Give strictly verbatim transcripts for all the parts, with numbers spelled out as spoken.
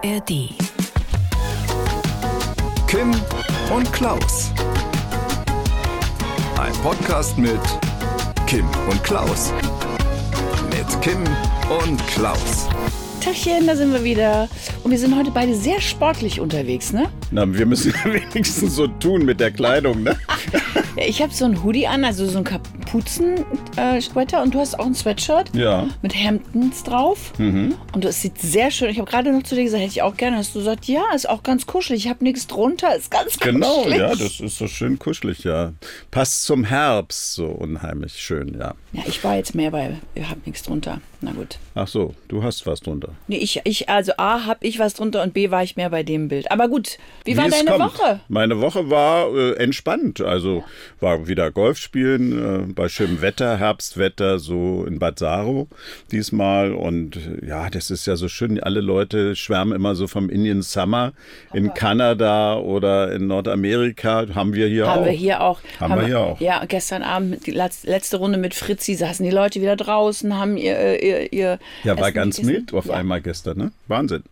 R D. Kim und Klaus. Ein Podcast mit Kim und Klaus. Mit Kim und Klaus. Tachchen, da sind wir wieder. Und wir sind heute beide sehr sportlich unterwegs, ne? Na, wir müssen wenigstens so tun mit der Kleidung, ne? Ich habe so ein Hoodie an, also so ein Kapuzen-Sweater äh, und du hast auch ein Sweatshirt Ja. mit Hemdens drauf. Mhm. Und es sieht sehr schön. Ich habe gerade noch zu dir gesagt, hätte ich auch gerne. Hast du gesagt, ja, ist auch ganz kuschelig. Ich habe nichts drunter, ist ganz Genau, kuschelig. ja, das ist so schön kuschelig, ja. Passt zum Herbst, so unheimlich schön, ja. Ja, ich war jetzt mehr bei, ihr habt nichts drunter. Na gut. Ach so, du hast was drunter. Nee, ich, ich, also A, habe ich was drunter und B, war ich mehr bei dem Bild. Aber gut, wie, wie war deine kommt. Woche? Meine Woche war äh, entspannt. Also ja. War wieder Golf spielen, äh, bei schönem Wetter, Herbstwetter, so in Bad Saro diesmal. Und äh, ja, das ist ja so schön. Alle Leute schwärmen immer so vom Indian Summer in okay. Kanada oder in Nordamerika. Haben wir hier haben auch. Wir hier auch. Haben, haben wir hier auch. Ja, gestern Abend, die letzte Runde mit Fritzi, saßen die Leute wieder draußen, haben ihr... ihr, ihr ja, war Essen ganz gegessen. mild auf ja. einmal gestern, ne? Wahnsinn.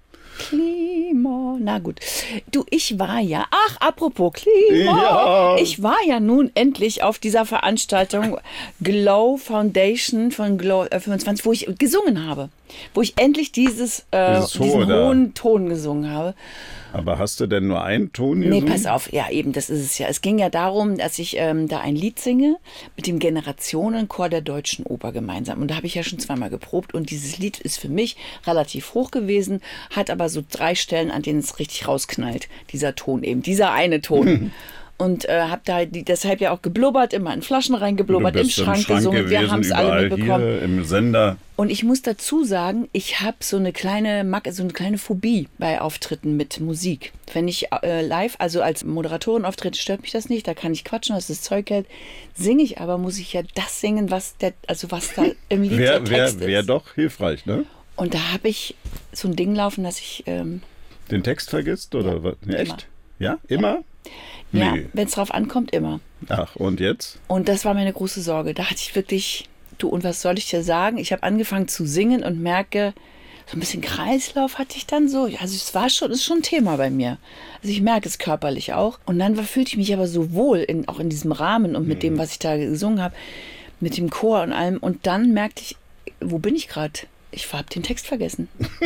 Klima. Na gut. Du, ich war ja, ach, apropos Klima. Ja. Ich war ja nun endlich auf dieser Veranstaltung Glow Foundation von Glow fünfundzwanzig, wo ich gesungen habe. Wo ich endlich dieses, äh, dieses diesen hohen Ton gesungen habe. Aber hast du denn nur einen Ton gesungen? Nee, pass auf. Ja, eben, das ist es ja. Es ging ja darum, dass ich ähm, da ein Lied singe mit dem Generationenchor der Deutschen Oper gemeinsam. Und da habe ich ja schon zweimal geprobt. Und dieses Lied ist für mich relativ hoch gewesen, hat aber so drei Stellen, an denen es richtig rausknallt. Dieser Ton eben, dieser eine Ton. Und äh, habe da die, deshalb ja auch geblubbert, immer in Flaschen reingeblubbert, im Schrank, im Schrank gesungen. Gewesen, wir haben es alle mitbekommen. Hier im Sender. Und ich muss dazu sagen, ich habe so eine kleine so eine kleine Phobie bei Auftritten mit Musik. Wenn ich äh, live, also als Moderatorin auftrete, stört mich das nicht. Da kann ich quatschen, was das Zeug hält. Singe ich aber, muss ich ja das singen, was der, also was da im Lied wär, der Text wär, ist. Wäre doch hilfreich, ne? Und da habe ich so ein Ding laufen, dass ich ähm, den Text vergisst oder ja, was? immer. Echt? Ja, immer? Ja, nee. wenn es drauf ankommt, immer. Ach, und jetzt? Und das war meine große Sorge. Da hatte ich wirklich, du, und was soll ich dir sagen? Ich habe angefangen zu singen und merke, so ein bisschen Kreislauf hatte ich dann so. Also es war schon, ist schon ein Thema bei mir. Also ich merke es körperlich auch. Und dann war, fühlte ich mich aber so wohl, in, auch in diesem Rahmen und mit mhm. dem, was ich da gesungen habe, mit dem Chor und allem. Und dann merkte ich, wo bin ich gerade? Ich habe den Text vergessen.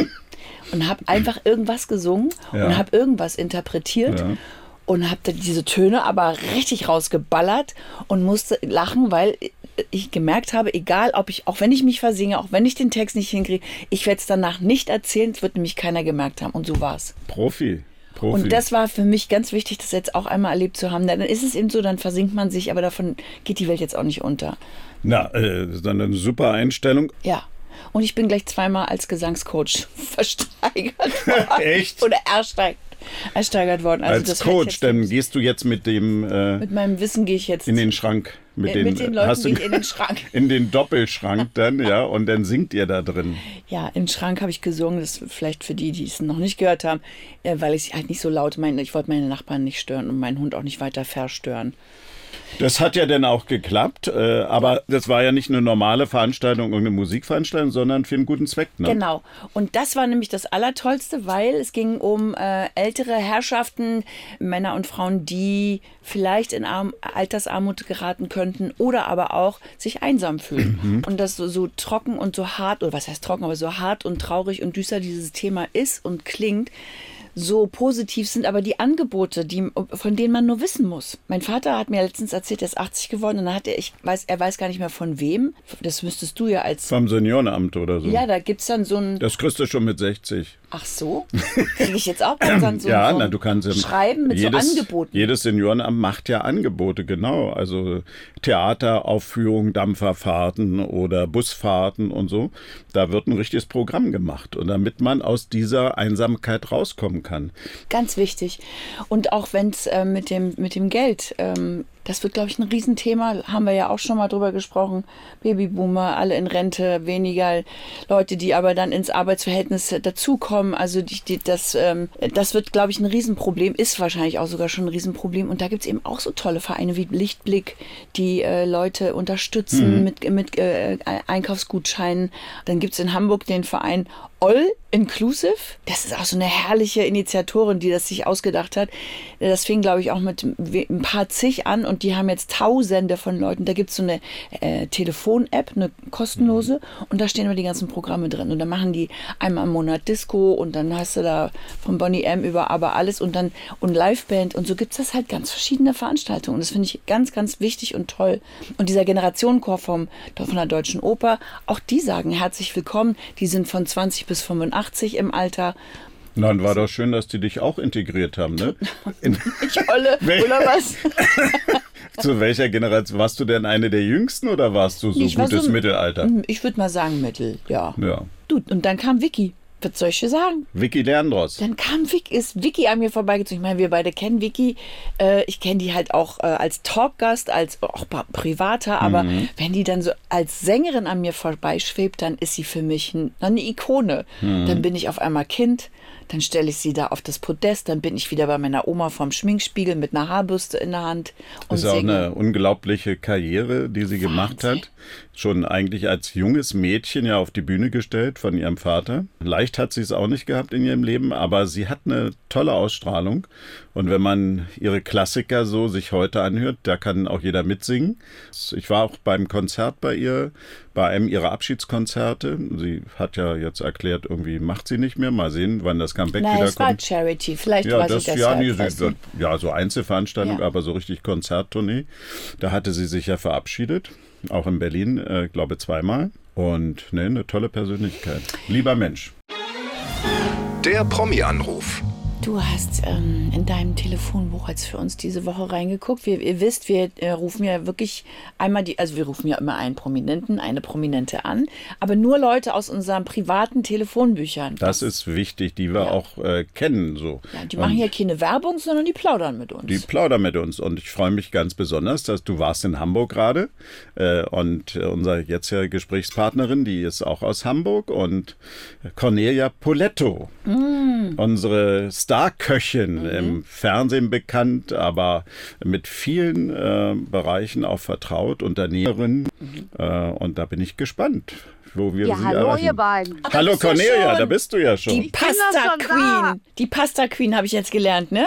Und habe einfach irgendwas gesungen ja. und habe irgendwas interpretiert. Ja. Und habe diese Töne aber richtig rausgeballert und musste lachen, weil ich gemerkt habe, egal ob ich, auch wenn ich mich versinge, auch wenn ich den Text nicht hinkriege, ich werde es danach nicht erzählen, es wird nämlich keiner gemerkt haben. Und so war es. Profi. Profi. Und das war für mich ganz wichtig, das jetzt auch einmal erlebt zu haben. Dann ist es eben so, dann versinkt man sich, aber davon geht die Welt jetzt auch nicht unter. Na, äh, das ist dann eine super Einstellung. Ja. Und ich bin gleich zweimal als Gesangscoach versteigert worden. Echt? Oder ersteigert. ersteigert worden. Also als das Coach, dann gehst du jetzt mit dem... Äh, mit meinem Wissen gehe ich jetzt... in den Schrank. Mit, äh, den, mit den Leuten hast du, gehe ich in den Schrank. In den Doppelschrank dann, ja, und dann singt ihr da drin. Ja, im Schrank habe ich gesungen, das ist vielleicht für die, die es noch nicht gehört haben, äh, weil ich halt nicht so laut meine, ich wollte meine Nachbarn nicht stören und meinen Hund auch nicht weiter verstören. Das hat ja dann auch geklappt, äh, aber das war ja nicht eine normale Veranstaltung, irgendeine Musikveranstaltung, sondern für einen guten Zweck. Ne? Genau. Und das war nämlich das Allertollste, weil es ging um äh, ältere Herrschaften, Männer und Frauen, die vielleicht in Arm- Altersarmut geraten könnten oder aber auch sich einsam fühlen. Mhm. Und das so, so trocken und so hart, oder was heißt trocken, aber so hart und traurig und düster dieses Thema ist und klingt, so positiv sind aber die Angebote, die, von denen man nur wissen muss. Mein Vater hat mir letztens erzählt, er ist achtzig geworden und dann hat er, ich weiß, er weiß gar nicht mehr von wem. Das müsstest du ja als... Vom Seniorenamt oder so. Ja, da gibt es dann so ein... Das kriegst du schon mit sechzig. Ach so? Kriege ich jetzt auch dann so, ja, so na, du kannst schreiben mit jedes, so Angeboten? Jedes Seniorenamt macht ja Angebote, genau. Also Theateraufführungen, Dampferfahrten oder Busfahrten und so. Da wird ein richtiges Programm gemacht. Und damit man aus dieser Einsamkeit rauskommen kann. Ganz wichtig. Und auch wenn es äh, mit dem, mit dem Geld... Ähm, Das wird, glaube ich, ein Riesenthema. Haben wir ja auch schon mal drüber gesprochen. Babyboomer, alle in Rente, weniger Leute, die aber dann ins Arbeitsverhältnis dazukommen. Also die, die, das, ähm, das wird, glaube ich, ein Riesenproblem. Ist wahrscheinlich auch sogar schon ein Riesenproblem. Und da gibt es eben auch so tolle Vereine wie Lichtblick, die äh, Leute unterstützen mhm. mit, mit äh, Einkaufsgutscheinen. Dann gibt es in Hamburg den Verein All Inclusive. Das ist auch so eine herrliche Initiatorin, die das sich ausgedacht hat. Das fing, glaube ich, auch mit ein paar zig an und die haben jetzt Tausende von Leuten. Da gibt es so eine äh, Telefon-App, eine kostenlose und da stehen immer die ganzen Programme drin. Und dann machen die einmal im Monat Disco und dann hast du da von Bonnie M über aber alles und dann und Liveband und so gibt es das halt ganz verschiedene Veranstaltungen. Und das finde ich ganz, ganz wichtig und toll. Und dieser Generationenchor vom, von der Deutschen Oper, auch die sagen herzlich willkommen. Die sind von zwanzig bis fünfundachtzig im Alter. Na, dann war doch schön, dass die dich auch integriert haben, ne? Ich Olle, oder was? Zu welcher Generation? Warst du denn eine der Jüngsten oder warst du so ich gutes so, Mittelalter? Ich würde mal sagen Mittel, ja. Ja. Du, und dann kam Vicky. Was soll ich dir sagen? Vicky Lerndross. Dann kam Vicky, ist Vicky an mir vorbeigezogen. Ich meine, wir beide kennen Vicky. Äh, ich kenne die halt auch äh, als Talkgast, als auch privater. Aber mhm. wenn die dann so als Sängerin an mir vorbeischwebt, dann ist sie für mich ein, eine Ikone. Mhm. Dann bin ich auf einmal Kind. Dann stelle ich sie da auf das Podest. Dann bin ich wieder bei meiner Oma vorm Schminkspiegel mit einer Haarbürste in der Hand. Und das ist auch eine unglaubliche Karriere, die sie Wahnsinn. gemacht hat. Schon eigentlich als junges Mädchen ja auf die Bühne gestellt von ihrem Vater. Leicht hat sie es auch nicht gehabt in ihrem Leben, aber sie hat eine tolle Ausstrahlung. Und wenn man ihre Klassiker so sich heute anhört, da kann auch jeder mitsingen. Ich war auch beim Konzert bei ihr, bei einem ihrer Abschiedskonzerte. Sie hat ja jetzt erklärt, irgendwie macht sie nicht mehr. Mal sehen, wann das Comeback Nein, wieder es kommt. war Charity, vielleicht ja, war das, sie deshalb. Ja, nee, sie, ja, so Einzelveranstaltung, ja. aber so richtig Konzerttournee. Da hatte sie sich ja verabschiedet, auch in Berlin, äh, glaube zweimal. Und ne, eine tolle Persönlichkeit. Lieber Mensch. Der Promi-Anruf. Du hast ähm, in deinem Telefonbuch jetzt für uns diese Woche reingeguckt. Wir, ihr wisst, wir äh, rufen ja wirklich einmal die, also wir rufen ja immer einen Prominenten, eine Prominente an, aber nur Leute aus unseren privaten Telefonbüchern. Das ist wichtig, die wir ja. auch äh, kennen. So. Ja, die machen und ja keine Werbung, sondern die plaudern mit uns. Die plaudern mit uns und ich freue mich ganz besonders, dass du warst in Hamburg gerade äh, und äh, unsere jetzige Gesprächspartnerin, die ist auch aus Hamburg und Cornelia Poletto, mm. unsere Starköchin, mhm. im Fernsehen bekannt, aber mit vielen äh, Bereichen auch vertraut, Unternehmerin. Mhm. Äh, und da bin ich gespannt, wo wir ja, sie hallo erreichen. ihr beiden. Ach, hallo Cornelia, ja da bist du ja schon. Die Pasta Queen. Die Pasta Queen habe ich jetzt gelernt, ne?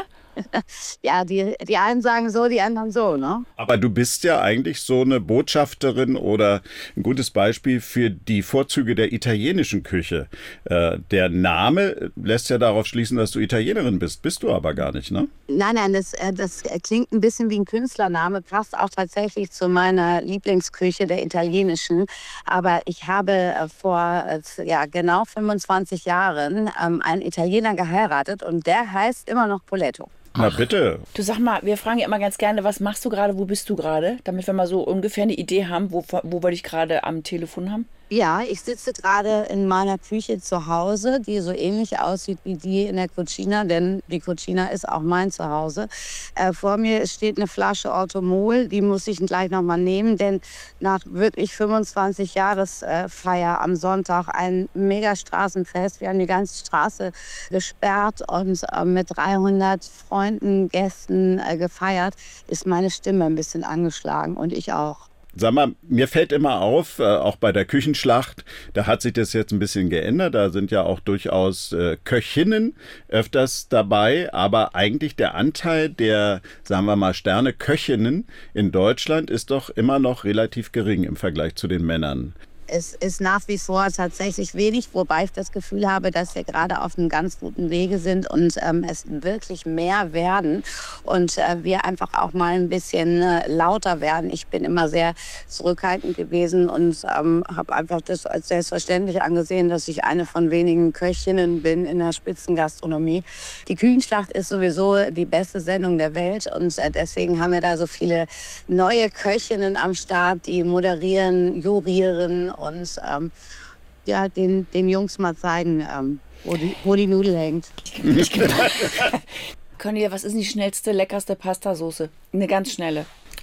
Ja, die, die einen sagen so, die anderen so, ne? Aber du bist ja eigentlich so eine Botschafterin oder ein gutes Beispiel für die Vorzüge der italienischen Küche. Äh, der Name lässt ja darauf schließen, dass du Italienerin bist. Bist du aber gar nicht, ne? Nein, nein, das, das klingt ein bisschen wie ein Künstlername, passt auch tatsächlich zu meiner Lieblingsküche, der italienischen. Aber ich habe vor ja, genau fünfundzwanzig Jahren ähm, einen Italiener geheiratet und der heißt immer noch Poletto. Na bitte. Du sag mal, wir fragen ja immer ganz gerne, was machst du gerade, wo bist du gerade? Damit wir mal so ungefähr eine Idee haben, wo, wo wir dich gerade am Telefon haben. Ja, ich sitze gerade in meiner Küche zu Hause, die so ähnlich aussieht wie die in der Cucina, denn die Cucina ist auch mein Zuhause. Äh, vor mir steht eine Flasche Orthomol, die muss ich gleich noch mal nehmen, denn nach wirklich fünfundzwanzig Jahresfeier am Sonntag ein Megastraßenfest. Wir haben die ganze Straße gesperrt und äh, mit dreihundert Freunden, Gästen äh, gefeiert, ist meine Stimme ein bisschen angeschlagen und ich auch. Sag mal, mir fällt immer auf, äh, auch bei der Küchenschlacht, da hat sich das jetzt ein bisschen geändert. Da sind ja auch durchaus äh, Köchinnen öfters dabei. Aber eigentlich der Anteil der, sagen wir mal, Sterne-Köchinnen in Deutschland ist doch immer noch relativ gering im Vergleich zu den Männern. Es ist nach wie vor tatsächlich wenig, wobei ich das Gefühl habe, dass wir gerade auf einem ganz guten Wege sind und ähm, es wirklich mehr werden und äh, wir einfach auch mal ein bisschen äh, lauter werden. Ich bin immer sehr zurückhaltend gewesen und ähm, habe einfach das als selbstverständlich angesehen, dass ich eine von wenigen Köchinnen bin in der Spitzengastronomie. Die Küchenschlacht ist sowieso die beste Sendung der Welt und äh, deswegen haben wir da so viele neue Köchinnen am Start, die moderieren, jurieren und ähm, ja, den, den Jungs mal zeigen, ähm, wo, die, wo die Nudel hängt. Cornelia, was ist denn die schnellste, leckerste Pastasoße? Eine ganz schnelle.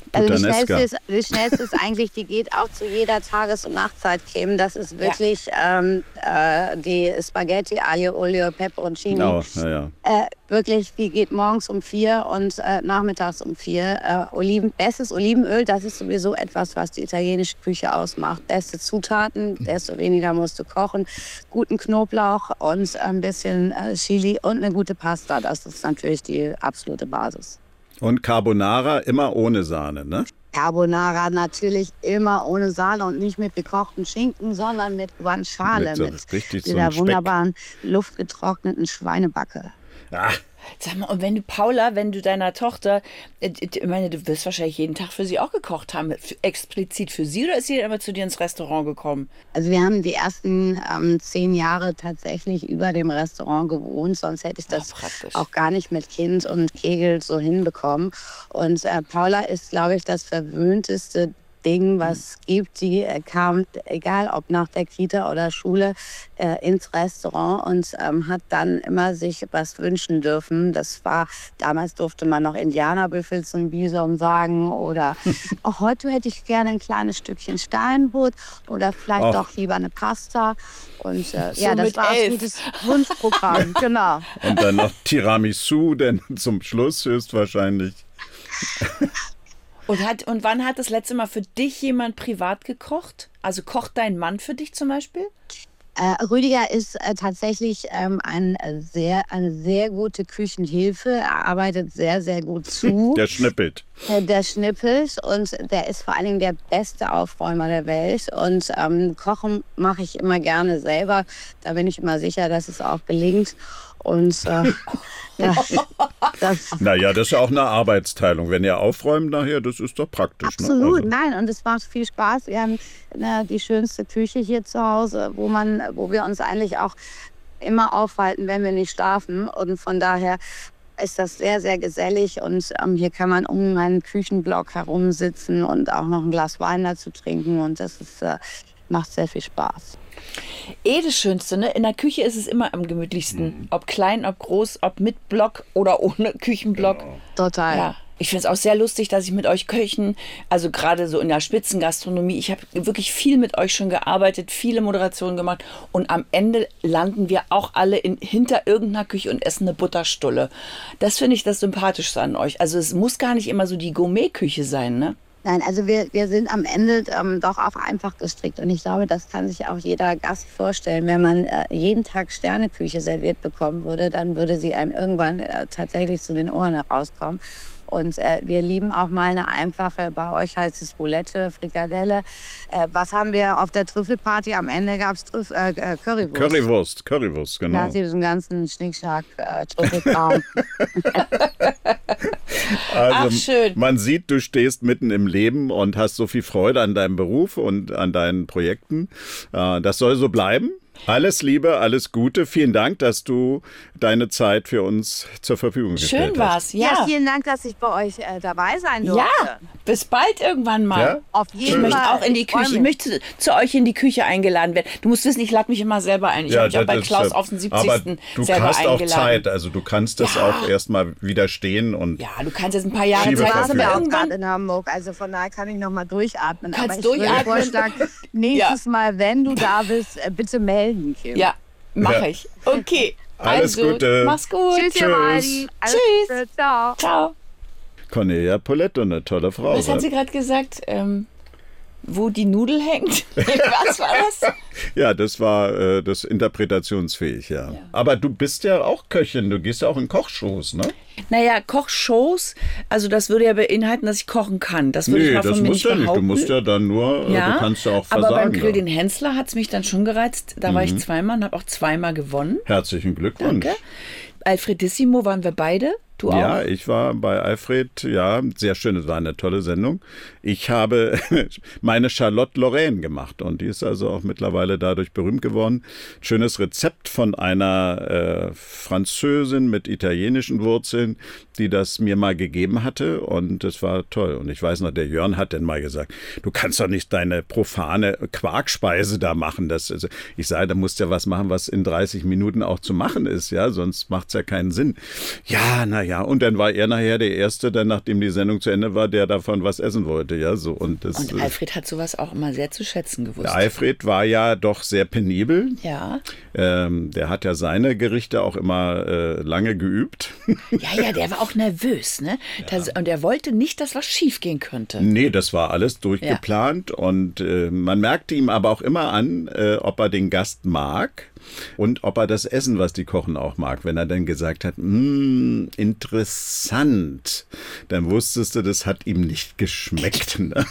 Also die Puttanesca. schnellste, ist, die schnellste ist eigentlich, die geht auch zu jeder Tages- und Nachtzeit-Creme. Das ist wirklich ja. ähm, äh, die Spaghetti, Aglio, Olio, Peperoncini. Oh, ja, ja. Äh, wirklich, die geht morgens um vier und äh, nachmittags um vier. Äh, Oliven, bestes Olivenöl, das ist sowieso etwas, was die italienische Küche ausmacht. Beste Zutaten, desto weniger musst du kochen. Guten Knoblauch und ein bisschen äh, Chili und eine gute Pasta. Das ist natürlich die absolute Basis. Und Carbonara immer ohne Sahne, ne? Carbonara natürlich immer ohne Sahne und nicht mit gekochten Schinken, sondern mit Guanciale, mit, so mit richtig dieser so wunderbaren luftgetrockneten Schweinebacke. Ah. Sag mal, und wenn du, Paula, wenn du deiner Tochter, ich meine, du wirst wahrscheinlich jeden Tag für sie auch gekocht haben, explizit für sie, oder ist sie immer zu dir ins Restaurant gekommen? Also wir haben die ersten ähm, zehn Jahre tatsächlich über dem Restaurant gewohnt, sonst hätte ich das Ach, auch gar nicht mit Kind und Kegel so hinbekommen. Und äh, Paula ist, glaube ich, das verwöhnteste Ding, was es gibt. Die äh, kam, egal ob nach der Kita oder Schule, äh, ins Restaurant und ähm, hat dann immer sich was wünschen dürfen. Das war, damals durfte man noch Indianerbüffel zum Bison sagen oder auch heute hätte ich gerne ein kleines Stückchen Steinbutt oder vielleicht Och. doch lieber eine Pasta. Und äh, So ja, das mit war ein elf. gutes Wunschprogramm, genau. Und dann noch Tiramisu, denn zum Schluss höchstwahrscheinlich. Und, hat, und wann hat das letzte Mal für dich jemand privat gekocht? Also kocht dein Mann für dich zum Beispiel? Äh, Rüdiger ist äh, tatsächlich ähm, ein, äh, sehr, eine sehr gute Küchenhilfe. Er arbeitet sehr, sehr gut zu. Der schnippelt. Äh, der schnippelt und der ist vor allen Dingen der beste Aufräumer der Welt. Und ähm, Kochen mache ich immer gerne selber. Da bin ich immer sicher, dass es auch gelingt. Und äh, ja, das Naja, das ist ja auch eine Arbeitsteilung. Wenn ihr aufräumt nachher, das ist doch praktisch. absolut, Ne? Also, nein, und es macht viel Spaß. Wir haben ne, die schönste Küche hier zu Hause, wo man, wo wir uns eigentlich auch immer aufhalten, wenn wir nicht schlafen. Und von daher ist das sehr, sehr gesellig. Und ähm, hier kann man um meinen Küchenblock herumsitzen und auch noch ein Glas Wein dazu trinken. Und das ist, äh, macht sehr viel Spaß. Eh das Schönste, ne? In der Küche ist es immer am gemütlichsten. Mhm. Ob klein, ob groß, ob mit Block oder ohne Küchenblock. Genau. Total. Ja. Ich finde es auch sehr lustig, dass ich mit euch Köchen, also gerade so in der Spitzengastronomie, ich habe wirklich viel mit euch schon gearbeitet, viele Moderationen gemacht und am Ende landen wir auch alle in, hinter irgendeiner Küche und essen eine Butterstulle. Das finde ich das Sympathischste an euch. Also es muss gar nicht immer so die Gourmet-Küche sein, ne? Nein, also wir, wir sind am Ende ähm, doch auch einfach gestrickt. Und ich glaube, das kann sich auch jeder Gast vorstellen. Wenn man äh, jeden Tag Sterneküche serviert bekommen würde, dann würde sie einem irgendwann äh, tatsächlich zu den Ohren herauskommen. Und äh, wir lieben auch mal eine einfache, bei euch heißt es Boulette, Frikadelle. Äh, was haben wir auf der Trüffelparty? Am Ende gab es Trüff, äh, Currywurst. Currywurst, Currywurst, genau. Nach diesem ganzen Schnickschnack, äh, Trüffelkram. Also, Ach, schön. Man sieht, du stehst mitten im Leben und hast so viel Freude an deinem Beruf und an deinen Projekten. Äh, das soll so bleiben. Alles Liebe, alles Gute. Vielen Dank, dass du deine Zeit für uns zur Verfügung gestellt hast. Schön war's, Ja, ja. vielen Dank, dass ich bei euch äh, dabei sein durfte. Ja, bis bald irgendwann mal. Ja? Auf Ich jeden möchte Fall. auch in die Ich freu Küche. Ich mich. möchte zu, zu euch in die Küche eingeladen werden. Du musst wissen, ich lade mich immer selber ein. Ich Ja, habe mich auch bei das ist Klaus ja- auf den Aber siebzigsten du selber hast auch eingeladen. Zeit, also du kannst das Ja. auch erstmal widerstehen und Ja, du kannst jetzt ein paar Jahre Schiebe Zeit Ich war hast, verfügen. aber ja auch irgendwann gerade in Hamburg, also von daher kann ich noch mal durchatmen. Kannst Aber ich durchatmen. würde vorschlagen, nächstes Mal, wenn du da bist, äh, bitte melden, Kim. Ja, mache Ja. ich. Okay. Alles also, Gute. Mach's gut. Tschüss, ihr Tschüss. Waldi. Alles Tschüss. Gute. Ciao. Ciao. Cornelia Poletto, eine tolle Frau. Was hat sie gerade gesagt? Ähm, wo die Nudel hängt? Was war das? Ja, das war äh, das interpretationsfähig, ja. Ja. Aber du bist ja auch Köchin, du gehst ja auch in Kochshows, ne? Naja, Kochshows, also das würde ja beinhalten, dass ich kochen kann. Das würde ich Nee, mal das von mir musst nicht du ja nicht. Du behaupten. musst ja dann nur, äh, Ja, du kannst ja auch aber versagen. beim Grill da. den Hensler hat es mich dann schon gereizt. Da war ich zweimal und habe auch zweimal gewonnen. Herzlichen Glückwunsch. Danke. Alfredissimo waren wir beide. Du auch? Ja, ich war bei Alfred, ja, sehr schön, es war eine tolle Sendung. Ich habe meine Charlotte Lorraine gemacht und die ist also auch mittlerweile dadurch berühmt geworden. Schönes Rezept von einer äh, Französin mit italienischen Wurzeln, die das mir mal gegeben hatte und das war toll. Und ich weiß noch, der Jörn hat dann mal gesagt, du kannst doch nicht deine profane Quarkspeise da machen. Das, also, ich sage, da musst du ja was machen, was in dreißig Minuten auch zu machen ist, ja, sonst macht es ja keinen Sinn. Ja, na ja, Ja, und dann war er nachher der Erste, dann nachdem die Sendung zu Ende war, der davon was essen wollte. Ja, so. Und, das, und Alfred hat sowas auch immer sehr zu schätzen gewusst. Alfred war ja doch sehr penibel. Ja. Ähm, der hat ja seine Gerichte auch immer äh, lange geübt. Ja, ja, der war auch nervös, ne? Ja. Das, und er wollte nicht, dass was schief gehen könnte. Nee, das war alles durchgeplant. Ja. Und äh, man merkte ihm aber auch immer an, äh, ob er den Gast mag. Und ob er das Essen, was die kochen, auch mag. Wenn er dann gesagt hat, mmm, interessant, dann wusstest du, das hat ihm nicht geschmeckt. Ne?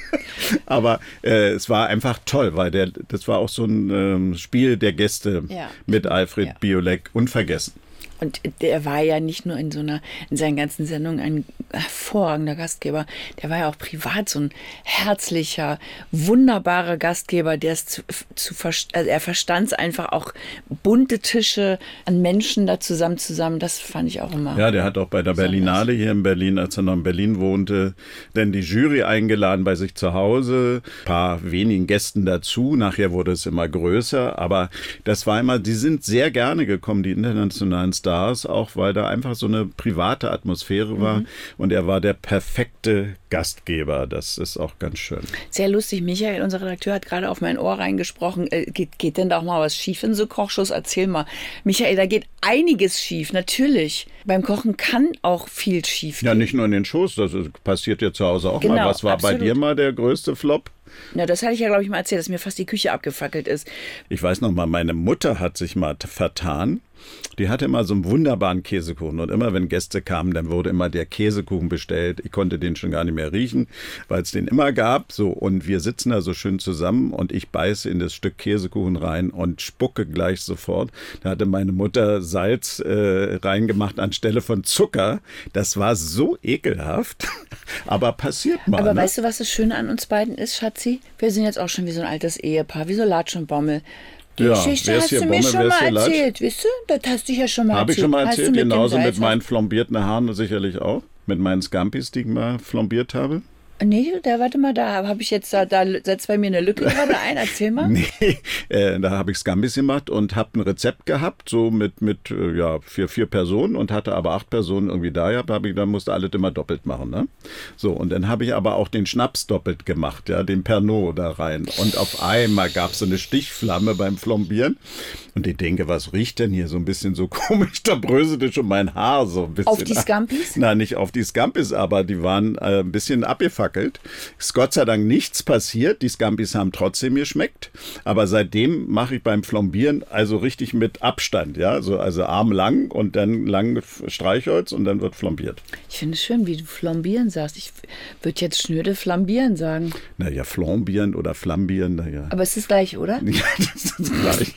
Aber äh, es war einfach toll, weil der, das war auch so ein ähm, Spiel der Gäste ja. mit Alfred ja. Biolek unvergessen. Und der war ja nicht nur in so einer, in seinen ganzen Sendungen ein hervorragender Gastgeber, der war ja auch privat so ein herzlicher, wunderbarer Gastgeber, der es zu, zu also er verstand es einfach auch, bunte Tische an Menschen da zusammen zusammen, das fand ich auch immer. Ja, der hat auch bei der Berlinale hier in Berlin, als er noch in Berlin wohnte, dann die Jury eingeladen bei sich zu Hause, ein paar wenigen Gästen dazu, nachher wurde es immer größer, aber das war immer, die sind sehr gerne gekommen, die internationalen Stars, auch weil da einfach so eine private Atmosphäre war. Mhm. Und er war der perfekte Gastgeber. Das ist auch ganz schön. Sehr lustig. Michael, unser Redakteur, hat gerade auf mein Ohr reingesprochen. Äh, geht, geht denn da auch mal was schief in so Kochshows? Erzähl mal. Michael, da geht einiges schief. Natürlich. Beim Kochen kann auch viel schief gehen. Ja, nicht nur in den Shows. Das passiert ja zu Hause auch genau, mal. Was war absolut. Bei dir mal der größte Flop? Na, das hatte ich ja, glaube ich, mal erzählt, dass mir fast die Küche abgefackelt ist. Ich weiß noch mal, meine Mutter hat sich mal vertan. Die hatte immer so einen wunderbaren Käsekuchen. Und immer, wenn Gäste kamen, dann wurde immer der Käsekuchen bestellt. Ich konnte den schon gar nicht mehr riechen, weil es den immer gab. So, und wir sitzen da so schön zusammen und ich beiße in das Stück Käsekuchen rein und spucke gleich sofort. Da hatte meine Mutter Salz äh, reingemacht anstelle von Zucker. Das war so ekelhaft. Aber passiert mal. Aber ne? Weißt du, was das Schöne an uns beiden ist, Schatzi? Wir sind jetzt auch schon wie so ein altes Ehepaar, wie so Latsch und Bommel. Die ja, Geschichte hast du mir schon mal erzählt, weißt du? Das hast du ja schon mal Habe erzählt. ich schon mal erzählt, mit genauso mit meinen flambierten Haaren sicherlich auch. Mit meinen Scampis, die ich mal flambiert habe. Nee, da, warte mal, da habe ich jetzt, da, da setzt bei mir eine Lücke gerade ein, erzähl mal. Nee, äh, da habe ich Scampis gemacht und habe ein Rezept gehabt, so mit, mit äh, ja, für vier Personen und hatte aber acht Personen irgendwie da gehabt, hab ich, dann musste alles immer doppelt machen, ne? So, und dann habe ich aber auch den Schnaps doppelt gemacht, ja, den Pernod da rein. Und auf einmal gab es so eine Stichflamme beim Flambieren und ich denke, was riecht denn hier so ein bisschen so komisch? Da bröselte schon mein Haar so ein bisschen. Auf die Scampis? Nein, nicht auf die Scampis, aber die waren äh, ein bisschen abgefackelt. Ist Gott sei Dank nichts passiert. Die Scampis haben trotzdem geschmeckt. Aber seitdem mache ich beim Flambieren also richtig mit Abstand. Ja? So, also Arm lang und dann lang Streichholz und dann wird flambiert. Ich finde es schön, wie du flambieren sagst. Ich würde jetzt schnöde flambieren sagen. Naja, flambieren oder flambieren. Naja. Aber es ist gleich, oder? Ja, das ist gleich.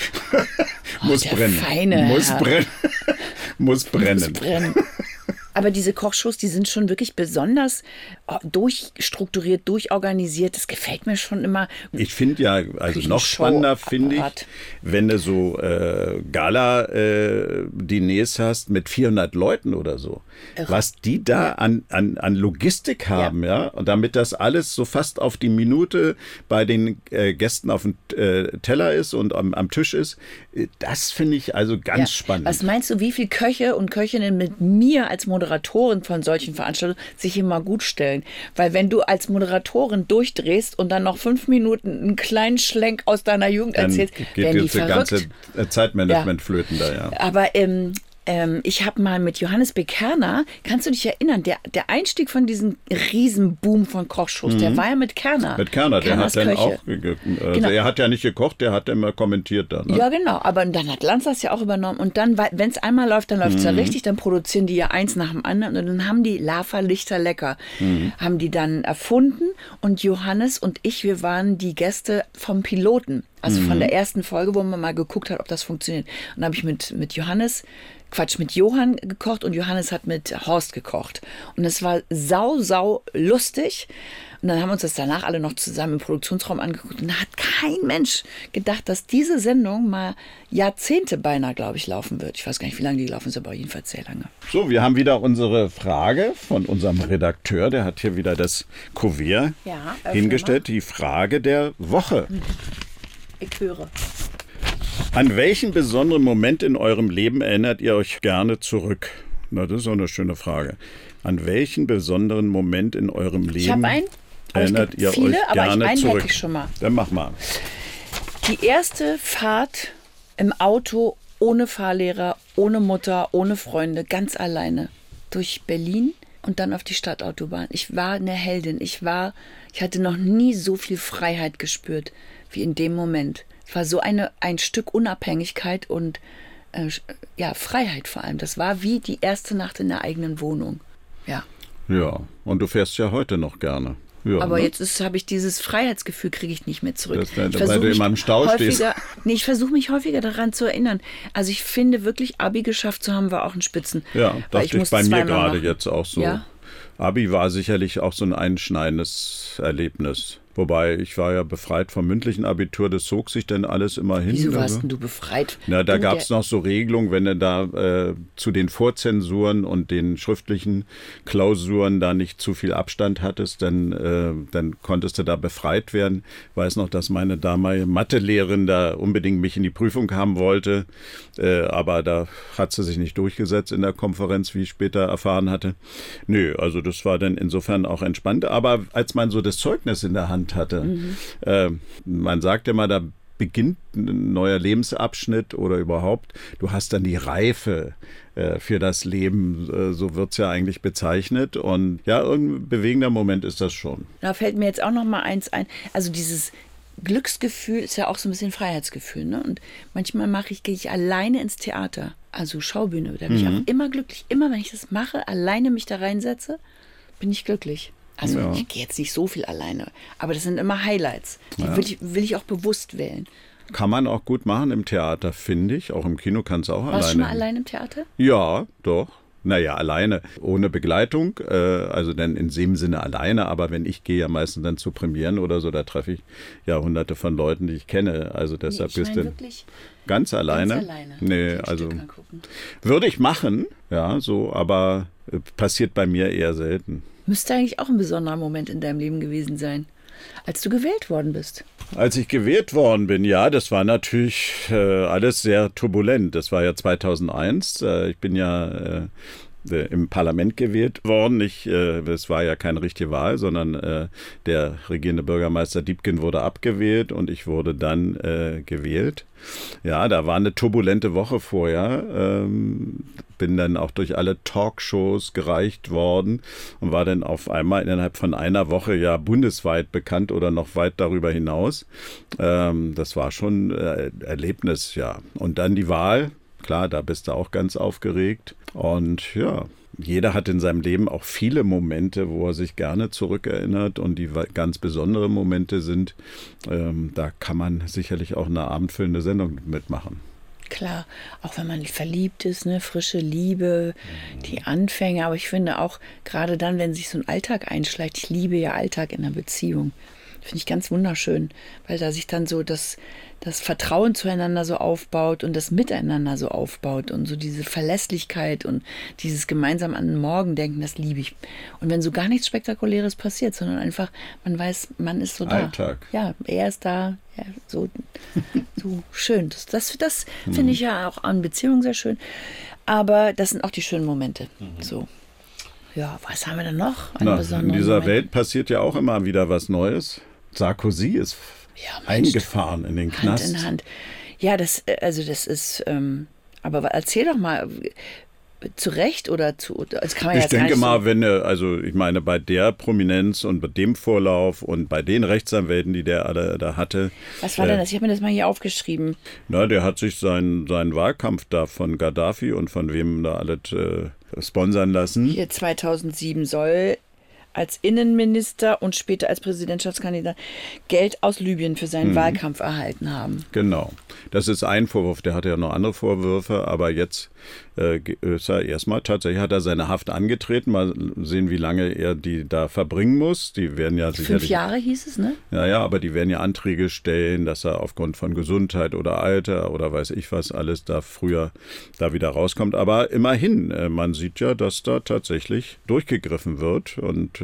Oh, Muss der brennen. Feine Muss Herr. brennen. Muss brennen. Muss brennen. Aber diese Kochshows, die sind schon wirklich besonders durchstrukturiert, durchorganisiert. Das gefällt mir schon immer. Ich finde ja, also noch spannender finde ich, wenn du so äh, Gala-Diners äh, hast mit vierhundert Leuten oder so. Irre. Was die da ja. an, an, an Logistik haben, ja. ja, und damit das alles so fast auf die Minute bei den äh, Gästen auf dem äh, Teller ist und am, am Tisch ist, das finde ich also ganz ja. spannend. Was meinst du, wie viele Köche und Köchinnen mit mir als Moderatorin von solchen Veranstaltungen sich immer gut stellen? Weil wenn du als Moderatorin durchdrehst und dann noch fünf Minuten einen kleinen Schlenk aus deiner Jugend dann erzählst, geht werden die jetzt verrückt. ganze Zeitmanagement ja. flöten da, ja. Aber ähm, ähm, ich habe mal mit Johannes Bekerner, kannst du dich erinnern, der, der Einstieg von diesem Riesenboom von Kochshows, mhm. der war ja mit Kerner. Mit Kerner, der Kerners hat dann Köche. auch, also genau. er hat ja nicht gekocht, der hat immer kommentiert dann. Ne? Ja, genau, aber dann hat Lanz das ja auch übernommen und dann, wenn es einmal läuft, dann läuft es mhm. ja richtig, dann produzieren die ja eins nach dem anderen und dann haben die Lava Lichter lecker, mhm. haben die dann erfunden und Johannes und ich, wir waren die Gäste vom Piloten, also mhm. von der ersten Folge, wo man mal geguckt hat, ob das funktioniert. Und dann habe ich mit, mit Johannes Quatsch, mit Johann gekocht und Johannes hat mit Horst gekocht. Und es war sau, sau lustig. Und dann haben wir uns das danach alle noch zusammen im Produktionsraum angeguckt. Und da hat kein Mensch gedacht, dass diese Sendung mal Jahrzehnte beinahe, glaube ich, laufen wird. Ich weiß gar nicht, wie lange die laufen ist, aber jedenfalls sehr lange. So, wir haben wieder unsere Frage von unserem Redakteur. Der hat hier wieder das Kuvert ja, hingestellt. Die Frage der Woche. Ich höre. An welchen besonderen Moment in eurem Leben erinnert ihr euch gerne zurück? Na, das ist auch eine schöne Frage. An welchen besonderen Moment in eurem Leben Ich habe einen. erinnert ihr viele, euch aber gerne ich, einen zurück? hätte ich schon mal. Dann mach mal. Die erste Fahrt im Auto ohne Fahrlehrer, ohne Mutter, ohne Freunde, ganz alleine durch Berlin und dann auf die Stadtautobahn. Ich war eine Heldin. Ich war, ich hatte noch nie so viel Freiheit gespürt wie in dem Moment. Es war so eine, ein Stück Unabhängigkeit und äh, ja, Freiheit vor allem. Das war wie die erste Nacht in der eigenen Wohnung. Ja. Ja, und du fährst ja heute noch gerne. Ja, Aber ne? jetzt habe ich dieses Freiheitsgefühl, kriege ich nicht mehr zurück. Das wär, Ich weil versuche du mich immer im Stau stehst. häufiger, nee, ich versuche mich häufiger daran zu erinnern. Also ich finde wirklich, Abi geschafft zu haben, war auch ein Spitzen. Ja, Weil dachte ich, musste bei mir zweimal gerade machen. jetzt auch so. Ja? Abi war sicherlich auch so ein einschneidendes Erlebnis. Wobei, ich war ja befreit vom mündlichen Abitur, das zog sich dann alles immer hin. Wieso warst Also. denn du befreit? Na, da Du, gab es der- noch so Regelungen, wenn du da äh, zu den Vorzensuren und den schriftlichen Klausuren da nicht zu viel Abstand hattest, dann, äh, dann konntest du da befreit werden. Ich weiß noch, dass meine damalige Mathelehrerin da unbedingt mich in die Prüfung haben wollte, äh, aber da hat sie sich nicht durchgesetzt in der Konferenz, wie ich später erfahren hatte. Nö, also das war dann insofern auch entspannt. Aber als man so das Zeugnis in der Hand hatte, mhm. äh, man sagt ja mal, da beginnt ein neuer Lebensabschnitt oder überhaupt, du hast dann die Reife äh, für das Leben, äh, so wird es ja eigentlich bezeichnet. Und ja, irgendein bewegender Moment ist das schon. Da fällt mir jetzt auch noch mal eins ein. Also dieses Glücksgefühl ist ja auch so ein bisschen Freiheitsgefühl. Ne? Und manchmal mache ich, gehe ich alleine ins Theater, also Schaubühne. Da bin mhm. ich auch immer glücklich. Immer wenn ich das mache, alleine mich da reinsetze, bin ich glücklich. Also ja. ich gehe jetzt nicht so viel alleine, aber das sind immer Highlights. Die ja. will, ich, will ich auch bewusst wählen. Kann man auch gut machen im Theater, finde ich. Auch im Kino kannst du auch Warst alleine. Warst du schon mal allein im Theater? Ja, doch. Naja, alleine, ohne Begleitung, äh, also dann in dem Sinne alleine, aber wenn ich gehe ja meistens dann zu Premieren oder so, da treffe ich ja hunderte von Leuten, die ich kenne, also deshalb nee, ich bist du ganz alleine. Ganz alleine. Nee, also würde ich machen, ja, so, aber äh, passiert bei mir eher selten. Müsste eigentlich auch ein besonderer Moment in deinem Leben gewesen sein, als du gewählt worden bist. Als ich gewählt worden bin, ja, das war natürlich äh, alles sehr turbulent. Das war ja zweitausendeins. Äh, ich bin ja äh, im Parlament gewählt worden. Ich, äh, es war ja keine richtige Wahl, sondern äh, der regierende Bürgermeister Diepgen wurde abgewählt und ich wurde dann äh, gewählt. Ja, da war eine turbulente Woche vorher. Ähm, bin dann auch durch alle Talkshows gereicht worden und war dann auf einmal innerhalb von einer Woche ja bundesweit bekannt oder noch weit darüber hinaus. Ähm, das war schon äh, Erlebnis, ja. Und dann die Wahl. Klar, da bist du auch ganz aufgeregt. Und ja, jeder hat in seinem Leben auch viele Momente, wo er sich gerne zurückerinnert und die ganz besondere Momente sind. Ähm, da kann man sicherlich auch eine abendfüllende Sendung mitmachen. Klar, auch wenn man verliebt ist, ne, frische Liebe, die Anfänge. Aber ich finde auch, gerade dann, wenn sich so ein Alltag einschleicht, ich liebe ja Alltag in einer Beziehung. Finde ich ganz wunderschön, weil da sich dann so das, das Vertrauen zueinander so aufbaut und das Miteinander so aufbaut und so diese Verlässlichkeit und dieses gemeinsam an den Morgen denken, das liebe ich. Und wenn so gar nichts Spektakuläres passiert, sondern einfach, man weiß, man ist so da. Alltag. Ja, er ist da, ja, so, so schön. Das, das, das finde ich ja auch an Beziehungen sehr schön. Aber das sind auch die schönen Momente. Mhm. So. Ja, was haben wir denn noch? Na, in dieser Moment? Welt passiert ja auch immer wieder was Neues. Sarkozy ist ja, eingefahren in den Knast. Hand in Hand. Ja, das, also das ist, ähm, aber erzähl doch mal, zu Recht oder zu, das kann man ich ja denke so mal, wenn, also ich meine, bei der Prominenz und bei dem Vorlauf und bei den Rechtsanwälten, die der alle da hatte. Was war äh, denn das? Ich habe mir das mal hier aufgeschrieben. Na, der hat sich seinen, seinen Wahlkampf da von Gaddafi und von wem da alles äh, sponsern lassen. Hier zweitausendsieben soll als Innenminister und später als Präsidentschaftskandidat Geld aus Libyen für seinen hm. Wahlkampf erhalten haben. Genau. Das ist ein Vorwurf. Der hatte ja noch andere Vorwürfe, aber jetzt äh, ist er erstmal tatsächlich, hat er seine Haft angetreten. Mal sehen, wie lange er die da verbringen muss. Die werden ja sicherlich. Fünf Jahre hieß es, ne? Ja, ja, aber die werden ja Anträge stellen, dass er aufgrund von Gesundheit oder Alter oder weiß ich was alles da früher da wieder rauskommt. Aber immerhin, äh, man sieht ja, dass da tatsächlich durchgegriffen wird und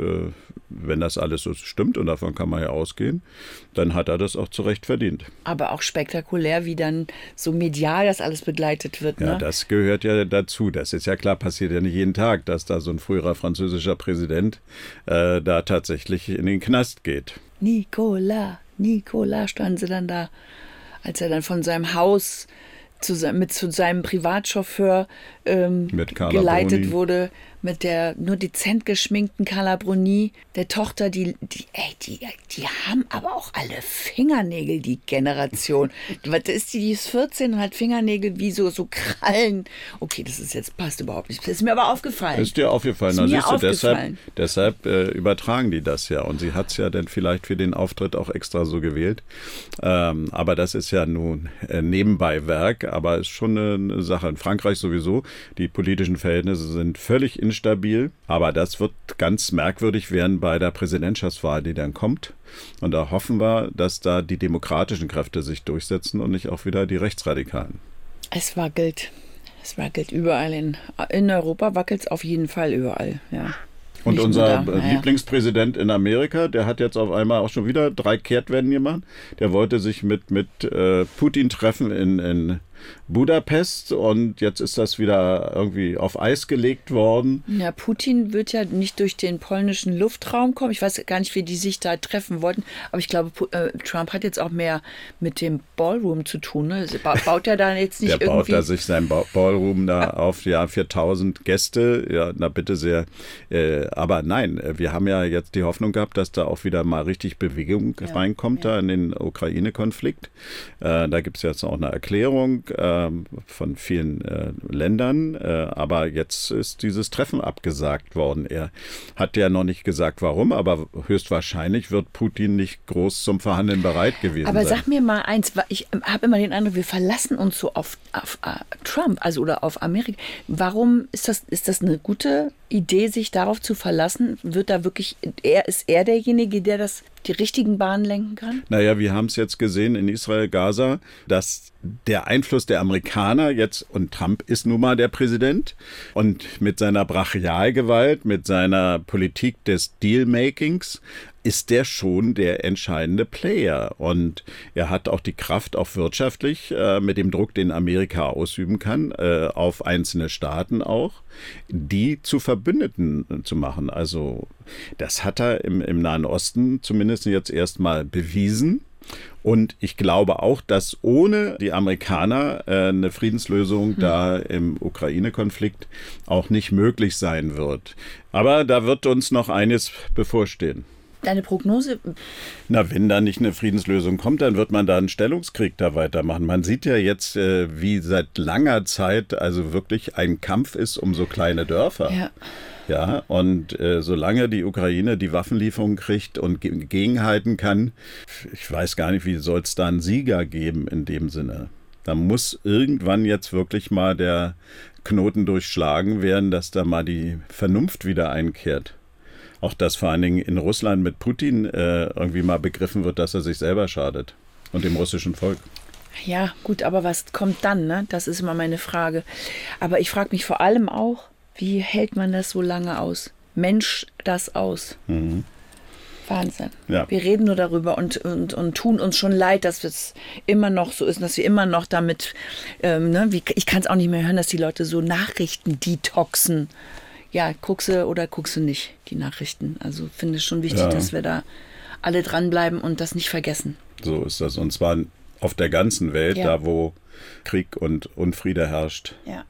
äh, wenn das alles so stimmt, und davon kann man ja ausgehen, dann hat er das auch zu Recht verdient. Aber auch spektakulär, wie dann so medial das alles begleitet wird. Ne? Ja, das gehört ja dazu. Das ist ja klar, passiert ja nicht jeden Tag, dass da so ein früherer französischer Präsident äh, da tatsächlich in den Knast geht. Nicolas, Nicolas stand sie dann da, als er dann von seinem Haus zu, mit zu seinem Privatchauffeur ähm, geleitet wurde, mit der nur dezent geschminkten Carla Bruni, der Tochter, die, die, ey, die, die haben aber auch alle Fingernägel, die Generation. Was ist die, die ist vierzehn und hat Fingernägel wie so, so Krallen. Okay, das ist jetzt, passt überhaupt nicht. Das ist mir aber aufgefallen. Ist dir aufgefallen? Ist Na, mir siehst du, aufgefallen. deshalb, deshalb äh, übertragen die das ja. Und sie hat es ja dann vielleicht für den Auftritt auch extra so gewählt. Ähm, aber das ist ja nun äh, Nebenbeiwerk, aber ist schon eine, eine Sache. In Frankreich sowieso, die politischen Verhältnisse sind völlig instabil, aber das wird ganz merkwürdig werden bei der Präsidentschaftswahl, die dann kommt. Und da hoffen wir, dass da die demokratischen Kräfte sich durchsetzen und nicht auch wieder die Rechtsradikalen. Es wackelt. Es wackelt überall. In, in Europa wackelt es auf jeden Fall überall, ja. Und Nicht unser nur da, Lieblingspräsident in Amerika, der hat jetzt auf einmal auch schon wieder drei Kehrtwenden gemacht. Der wollte sich mit, mit äh, Putin treffen in, in Budapest und jetzt ist das wieder irgendwie auf Eis gelegt worden. Ja, Putin wird ja nicht durch den polnischen Luftraum kommen. Ich weiß gar nicht, wie die sich da treffen wollten, aber ich glaube, äh, Trump hat jetzt auch mehr mit dem Ballroom zu tun. Ne? Baut er da jetzt nicht Der irgendwie... baut da sich sein ba- Ballroom da auf, ja, viertausend Gäste, ja, na bitte sehr. Äh, aber nein, wir haben ja jetzt die Hoffnung gehabt, dass da auch wieder mal richtig Bewegung Ja, reinkommt, ja. da in den Ukraine-Konflikt. Äh, da gibt es jetzt auch eine Erklärung äh, von vielen äh, Ländern, äh, aber jetzt ist dieses Treffen abgesagt worden. Er hat ja noch nicht gesagt, warum, aber höchstwahrscheinlich wird Putin nicht groß zum Verhandeln bereit gewesen Aber sein. sag mir mal eins, ich habe immer den Eindruck, wir verlassen uns so auf, auf uh, Trump, also oder auf Amerika. Warum ist das, ist das eine gute Idee, sich darauf zu verlassen? Wird da wirklich, er ist er derjenige, der das die richtigen Bahnen lenken kann? Naja, wir haben es jetzt gesehen in Israel, Gaza, dass der Einfluss der Amerikaner jetzt, und Trump ist nun mal der Präsident, und mit seiner Brachialgewalt, mit seiner Politik des Dealmakings, ist der schon der entscheidende Player. Und er hat auch die Kraft, auch wirtschaftlich, äh, mit dem Druck, den Amerika ausüben kann, äh, auf einzelne Staaten auch, die zu Verbündeten äh, zu machen. Also das hat er im, im Nahen Osten zumindest jetzt erstmal bewiesen. Und ich glaube auch, dass ohne die Amerikaner äh, eine Friedenslösung hm. da im Ukraine-Konflikt auch nicht möglich sein wird. Aber da wird uns noch eines bevorstehen. Deine Prognose? Na, wenn da nicht eine Friedenslösung kommt, dann wird man da einen Stellungskrieg da weitermachen. Man sieht ja jetzt, äh, wie seit langer Zeit also wirklich ein Kampf ist um so kleine Dörfer. Ja. Ja, und äh, solange die Ukraine die Waffenlieferung kriegt und ge- gegenhalten kann, ich weiß gar nicht, wie soll es da einen Sieger geben in dem Sinne. Da muss irgendwann jetzt wirklich mal der Knoten durchschlagen werden, dass da mal die Vernunft wieder einkehrt. Auch dass vor allen Dingen in Russland mit Putin äh, irgendwie mal begriffen wird, dass er sich selber schadet und dem russischen Volk. Ja, gut, aber was kommt dann, ne? Das ist immer meine Frage. Aber ich frage mich vor allem auch, wie hält man das so lange aus? Mensch das aus? Mhm. Wahnsinn. Ja. Wir reden nur darüber und, und, und tun uns schon leid, dass es immer noch so ist, dass wir immer noch damit, ähm, ne? Wie, ich kann es auch nicht mehr hören, dass die Leute so Nachrichten detoxen. Ja, guckst du oder guckst du nicht, die Nachrichten. Also finde ich schon wichtig, Ja. dass wir da alle dranbleiben und das nicht vergessen. So ist das. Und zwar auf der ganzen Welt, Ja. da wo Krieg und Unfriede herrscht. Ja.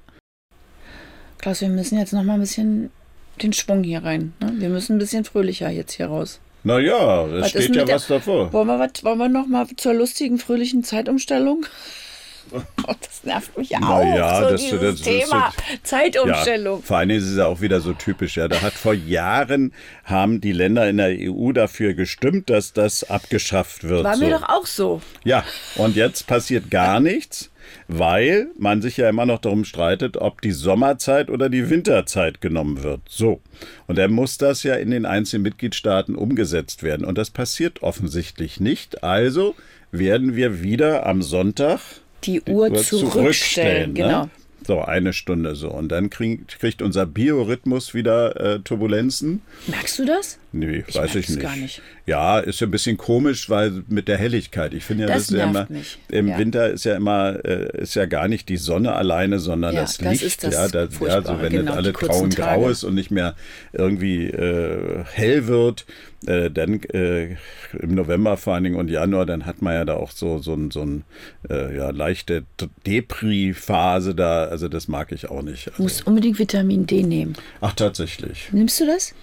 Klaus, wir müssen jetzt noch mal ein bisschen den Schwung hier rein. Ne? Wir müssen ein bisschen fröhlicher jetzt hier raus. Naja, es Was ist steht denn ja mit der- was davor. Wollen wir, was, wollen wir noch mal zur lustigen, fröhlichen Zeitumstellung? Oh, das nervt mich Na auch, ja, so das- dieses das ist Thema so- Zeitumstellung. Ja, vor allem ist es ja auch wieder so typisch. Ja. Da hat vor Jahren haben die Länder in der E U dafür gestimmt, dass das abgeschafft wird. War so. mir doch auch so. Ja, und jetzt passiert gar nichts, weil man sich ja immer noch darum streitet, ob die Sommerzeit oder die Winterzeit genommen wird. So. Und dann muss das ja in den einzelnen Mitgliedstaaten umgesetzt werden. Und das passiert offensichtlich nicht. Also werden wir wieder am Sonntag Die Uhr zurückstellen, ne? genau. So, eine Stunde so. Und dann krieg, kriegt unser Biorhythmus wieder äh, Turbulenzen. Merkst du das? Nee, Ich weiß merke ich es nicht. gar nicht. Ja, ist ja ein bisschen komisch, weil mit der Helligkeit. Ich finde ja, Das das, ist ja nervt immer, mich. im Ja. Winter ist ja immer, äh, ist ja gar nicht die Sonne alleine, sondern Ja, das das Licht. ist das ja, da, ja, Furchtbare, also wenn genau, nicht alle die kurzen grau und grau Tage. ist und nicht mehr irgendwie äh, hell wird, äh, dann äh, im November vor allen Dingen und Januar, dann hat man ja da auch so, so ein, so ein äh, ja, leichte Depri-Phase da. Also das mag ich auch nicht. Du Also, musst unbedingt Vitamin D nehmen. ach, tatsächlich. Nimmst du das?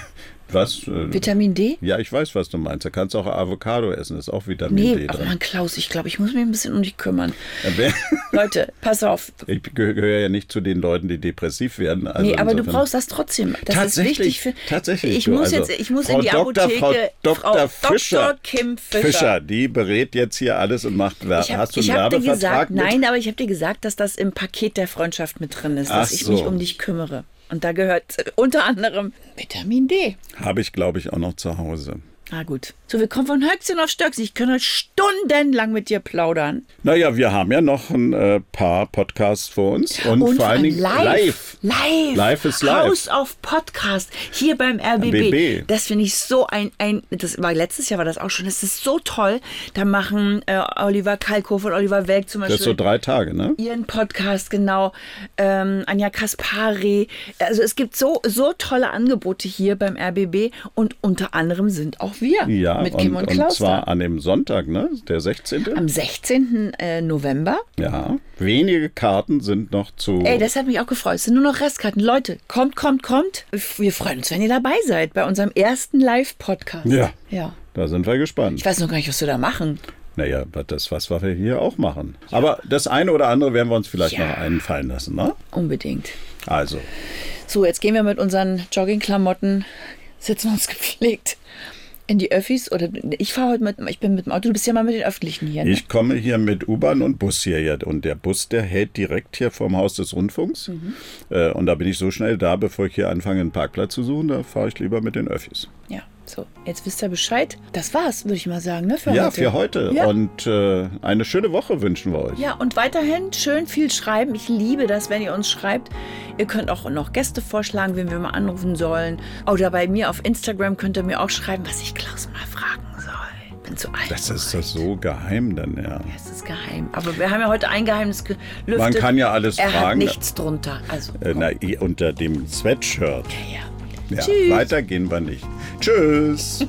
Was? Äh, Vitamin D? Ja, ich weiß, was du meinst. Da kannst du auch Avocado essen, ist auch Vitamin Nee, D aber drin. Mann, Klaus, ich glaube, ich muss mich ein bisschen um dich kümmern. Ja, wer- Leute, pass auf. Ich gehö- gehöre ja nicht zu den Leuten, die depressiv werden. Also Nee, aber du insofern- brauchst das trotzdem. Das Tatsächlich, ist wichtig für. tatsächlich, Ich du, muss also jetzt, ich muss Frau in die Doktor, Apotheke. Frau Doktor Frau Fischer. Doktor Kim Fischer. Fischer, die berät jetzt hier alles und macht Wer- Ich habe Hast du einen hab dir Werbevertrag gesagt, mit? nein, aber ich habe dir gesagt, dass das im Paket der Freundschaft mit drin ist, dass Ach ich so. mich um dich kümmere. Und da gehört äh, unter anderem Vitamin D. Habe ich, glaube ich, auch noch zu Hause. Na gut. So, wir kommen von Höchstchen auf Stöckchen. Ich kann heute stundenlang mit dir plaudern. Naja, wir haben ja noch ein äh, paar Podcasts vor uns. Und, Und vor allen Dingen live. live. Live. Live ist live. House of Podcast. Hier beim R B B. R B B. Das finde ich so ein, ein, das war letztes Jahr war das auch schon. Das ist so toll. Da machen äh, Oliver Kalkofe und Oliver Welk zum Das Beispiel ist so drei Tage, ne? ihren Podcast, genau. Ähm, Anja Kaspari. Also es gibt so, so tolle Angebote hier beim R B B und unter anderem sind auch wir Ja, mit und, Kim und und Klaus zwar da. an dem Sonntag, ne? Der sechzehnte Am sechzehnten äh, November. Ja, wenige Karten sind noch zu... Ey, das hat mich auch gefreut. Es sind nur noch Restkarten. Leute, kommt, kommt, kommt. Wir freuen uns, wenn ihr dabei seid bei unserem ersten Live-Podcast. Ja. Ja. Da sind wir gespannt. Ich weiß noch gar nicht, was wir da machen. Naja, das, was wir hier auch machen. Aber das eine oder andere werden wir uns vielleicht Ja. noch einfallen lassen, ne? Unbedingt. Also, So, jetzt gehen wir mit unseren Joggingklamotten, sitzen uns gepflegt in die Öffis. Oder ich fahre heute mit, ich bin mit dem Auto, du bist ja mal mit den Öffentlichen hier. Ne? ich komme hier mit U-Bahn und Bus hierher. Und der Bus, der hält direkt hier vorm Haus des Rundfunks. Mhm. Äh, und da bin ich so schnell da, bevor ich hier anfange, einen Parkplatz zu suchen, da fahre ich lieber mit den Öffis. Ja, so, jetzt wisst ihr Bescheid. Das war's, würde ich mal sagen, ne, für Ja, heute. für heute. Ja. Und äh, eine schöne Woche wünschen wir euch. Ja, und weiterhin schön viel schreiben. Ich liebe das, wenn ihr uns schreibt. Ihr könnt auch noch Gäste vorschlagen, wen wir mal anrufen sollen. Oder bei mir auf Instagram könnt ihr mir auch schreiben, was ich Klaus mal fragen soll. Ich bin zu alt. Das ist das so geheim dann, ja. Es ist geheim. Aber wir haben ja heute ein Geheimnis gelüftet. Man kann ja alles er fragen. hat nichts drunter. Also, Äh, na, i- unter dem Sweatshirt. ja, ja. Ja, Tschüss. weiter gehen wir nicht. Tschüss.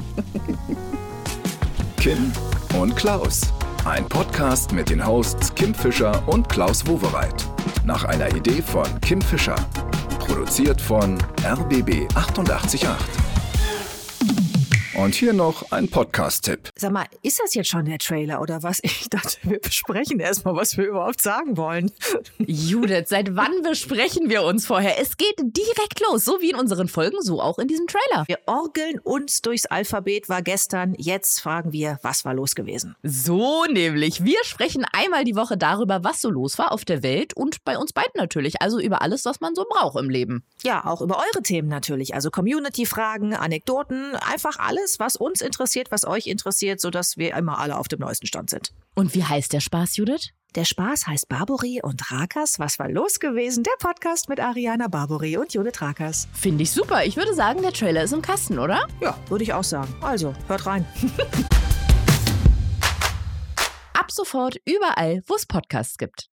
Kim und Klaus. Ein Podcast mit den Hosts Kim Fischer und Klaus Wowereit. Nach einer Idee von Kim Fischer. Produziert von R B B achtundachtzig Komma acht. Und hier noch ein Podcast-Tipp. Sag mal, ist das jetzt schon der Trailer oder was? Ich dachte, wir besprechen erstmal, was wir überhaupt sagen wollen. Judith, seit wann besprechen wir uns vorher? Es geht direkt los, so wie in unseren Folgen, so auch in diesem Trailer. Wir orgeln uns durchs Alphabet, war gestern. Jetzt fragen wir, was war los gewesen? So nämlich. Wir sprechen einmal die Woche darüber, was so los war auf der Welt und bei uns beiden natürlich. Also über alles, was man so braucht im Leben. Ja, auch über eure Themen natürlich. Also Community-Fragen, Anekdoten, einfach alles, was uns interessiert, was euch interessiert, sodass wir immer alle auf dem neuesten Stand sind. Und wie heißt der Spaß, Judith? Der Spaß heißt Barbori und Rakas. Was war los gewesen? Der Podcast mit Ariana Barbori und Judith Rakas. Finde ich super. Ich würde sagen, der Trailer ist im Kasten, oder? Ja, würde ich auch sagen. Also, hört rein. Ab sofort überall, wo es Podcasts gibt.